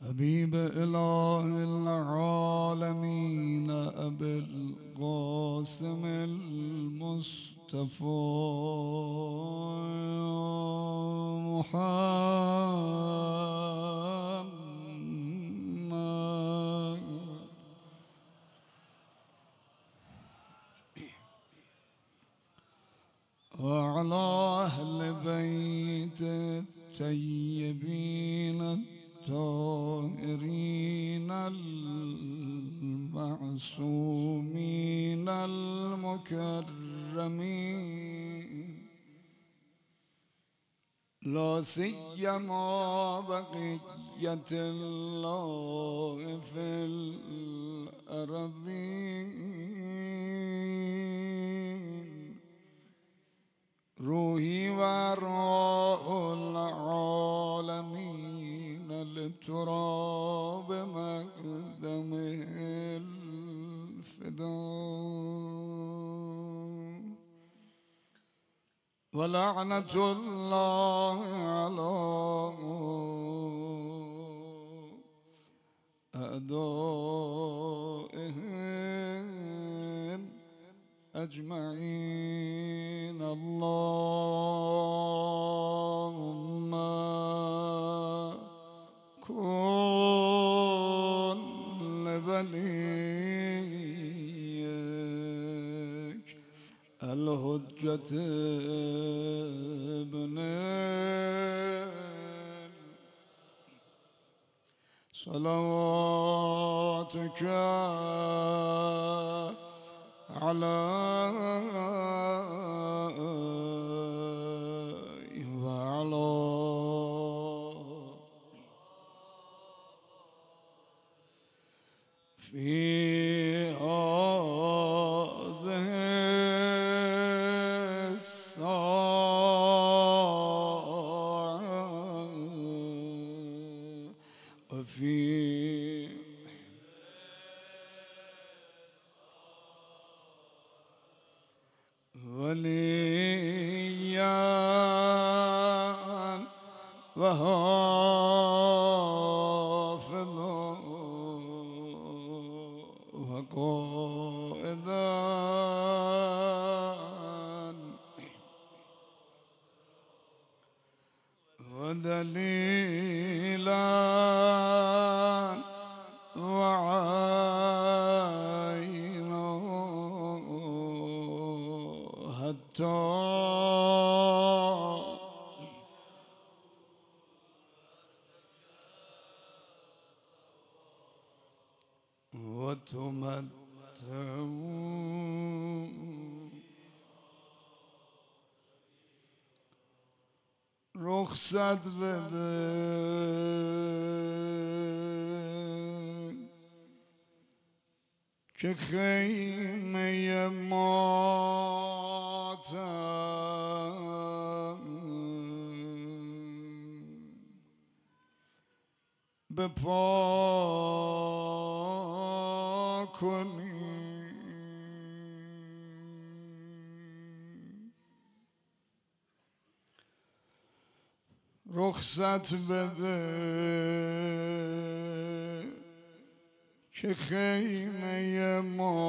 حبيب إله العالمين أبي القاسم المصطفى محمد وعلى أهل بيت الطيبين الطاهرين المعصومين المكرمين لا سيما بقية الله في الأرضين روحي وروح العالمين للتراب مقدمه الفداء ولعنة الله على أعدائهم أجمعين اللهم كن لوليك الحجة ابن صلواتك عليه وعلى في هذه الساعة وفي وليا وحافظا وقائدا ودليلا وعينا حتى وتمتعوا رخصت بده که خیمه ماتم به پا کنی رخصت بده که خیمه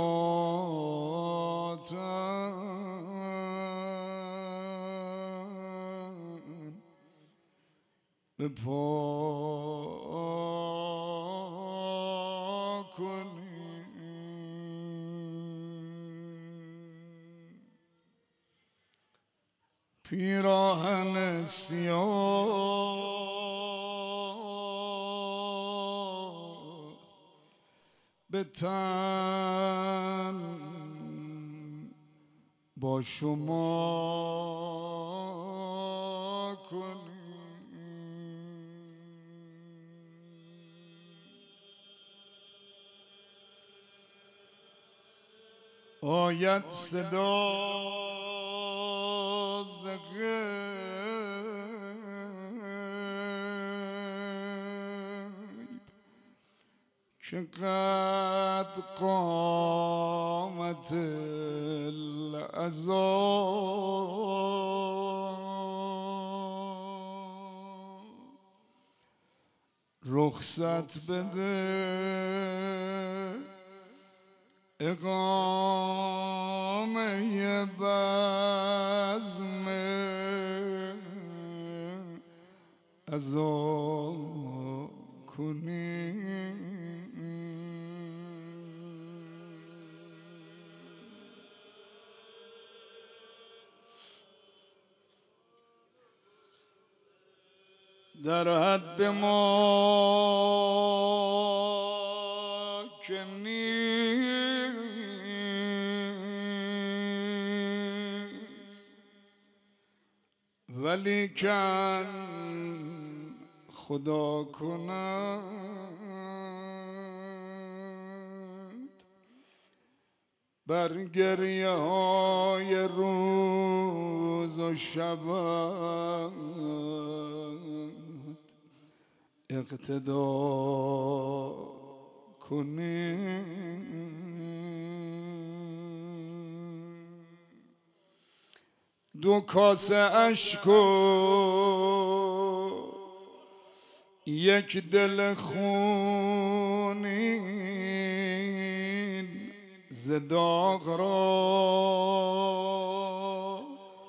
ماتم به پا کنی پیراهن سیاه به تن با شما کنی آید صدا ز غیب که قد قامت العذاب رخصت بده اقامه بزم عزا کنی. در حد ما که نیست، ولیکن خدا کند بر گریه های روز و شبت اقتدا کنی. دو کاسه اشک و یک دل خونین ز داغ را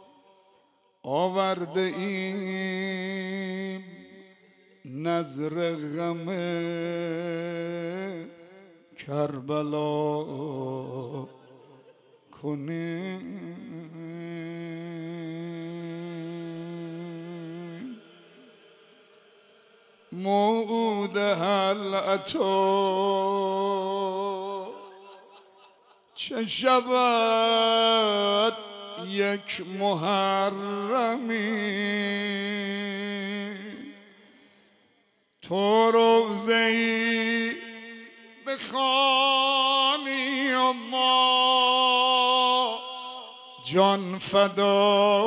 آورده ایم نذر غم کربلا کنیم. موعود هل عطا چه شود یک محرمی، تو روضه‌ای بخوانی و ما جان فدا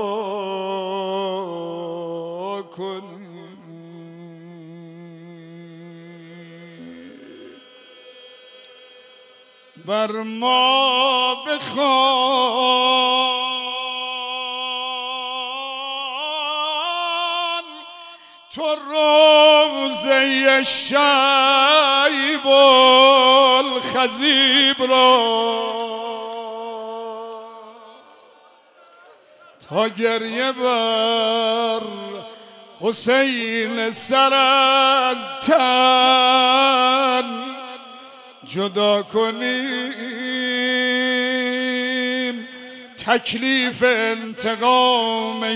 کنیم. بر ما بخوان تو روضه شیب الخضیب را تا گریه بر حسین سر از تن جدا کنیم. تکلیف انتقام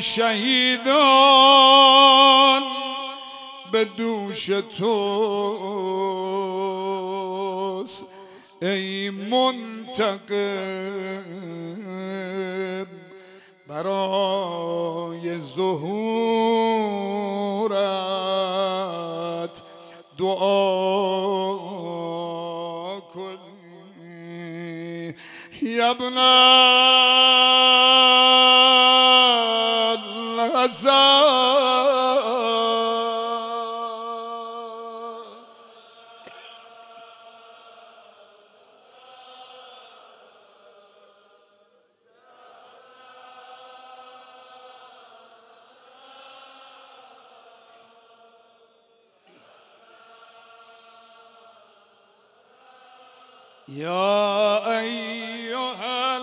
شهیدان به دوش توست ای منتقم، برای ظهورت دعا کنی. یا ابن الحسن يا أيها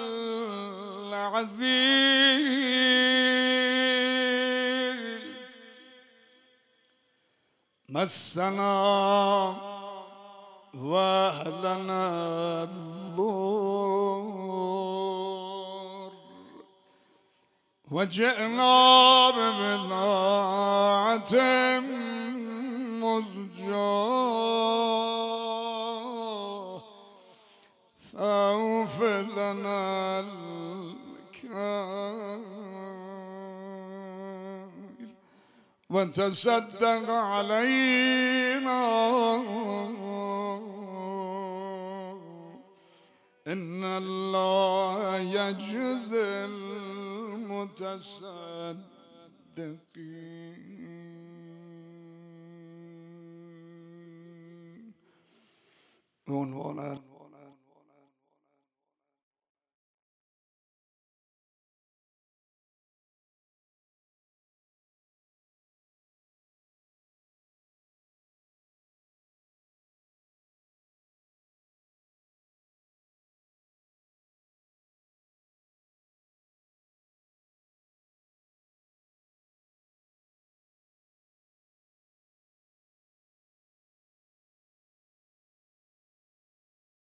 العزيز مسنا وأهلنا الضر وجئنا ببضاعة مزجاة فاغفر لنا الكيل وتصدق علينا إن الله يجزي المتصدقين.